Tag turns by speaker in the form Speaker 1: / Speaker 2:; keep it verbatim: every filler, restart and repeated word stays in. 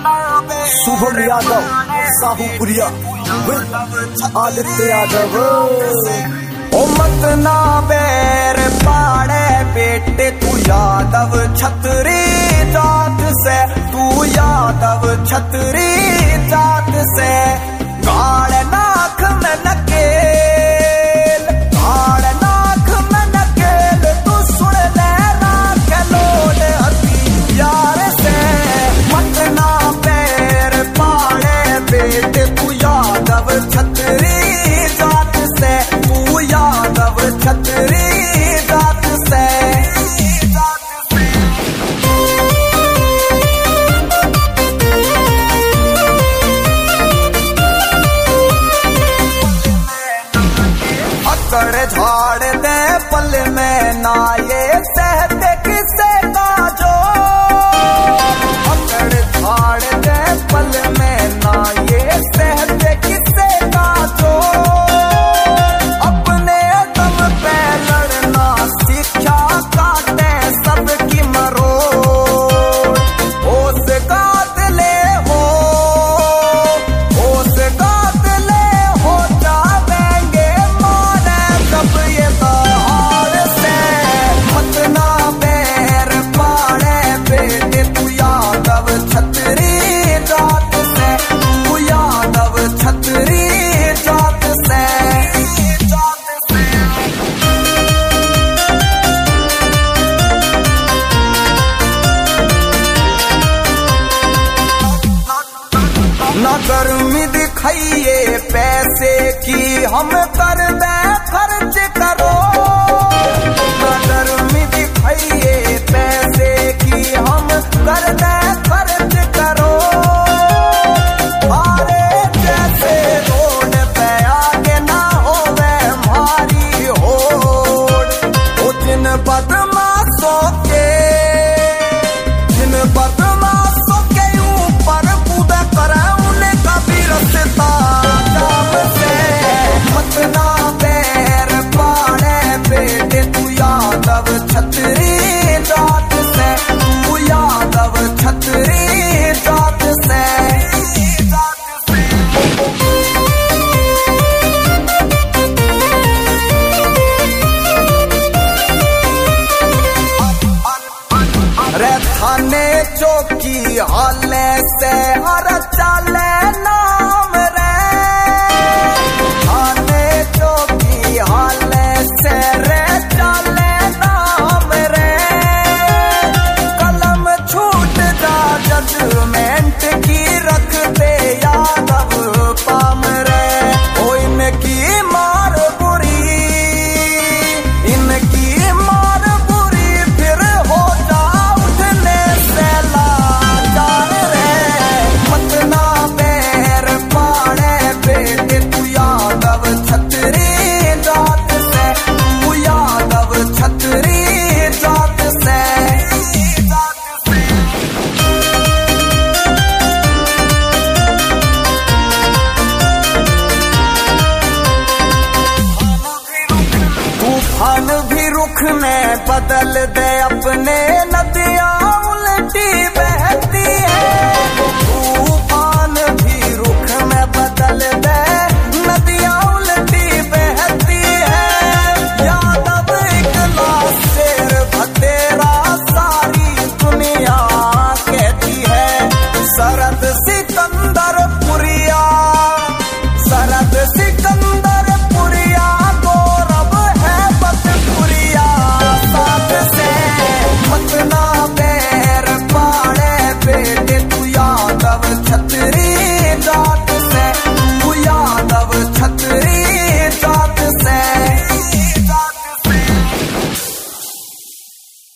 Speaker 1: शुभम यादव, साहूपुरिया, आदित्य यादव।
Speaker 2: ओ मत ना बैर पाड़े बेटे, तू यादव छतरी जात से, तू यादव छतरी जात से। गाड़ नाक में नकेल, गाड़ नाक में नकेल, तू सुन ले राख लोड हती यार से। मत ना बैर पाड़े बेटे, तू यादव छतरी जात से, तू यादव छतरी जात से। अकड़ झाड़ दे पल में ना ये सहते किसे का जो, अकड़ झाड़ दे पल में ना ये सहते किसे का जो। अपने दम पे लड़ना सीखा काटे सबकी मरोड़। होश कातले हो, होश कातले हो जावेंगे माने कब ये दहाड़ से। मत ना बैर पाड़े बेटे, तू यादव छतरी जात से, तू यादव छतरी जात से। ना गर्मी दिखाइए पैसे की, हम कर दे खर्च करो। ना गर्मी दिखाइए पैसे की, हम कर दे खर्च करो। अरे जैसे रोड पे आगे ना होवे हमारी होड़। वो जिन बदमाशों के, जिन बदमाशों के ऊपर कूदा करे उन्हें कभी रस्ता जाम से। मत ना बैर पाड़े बेटे, तू यादव छतरी जात से, तू यादव छतरी जात से। रे थाने चौकी हाले से हर चाले